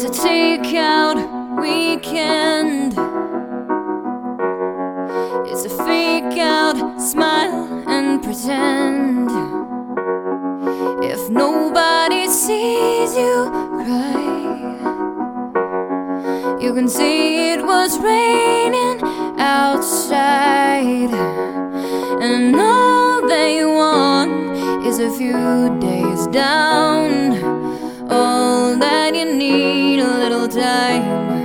a takeout weekend. It's a fake out, smile and pretend. If nobody sees you cry, you can see it was raining outside, and all they want is a few days down. All that you need, a little time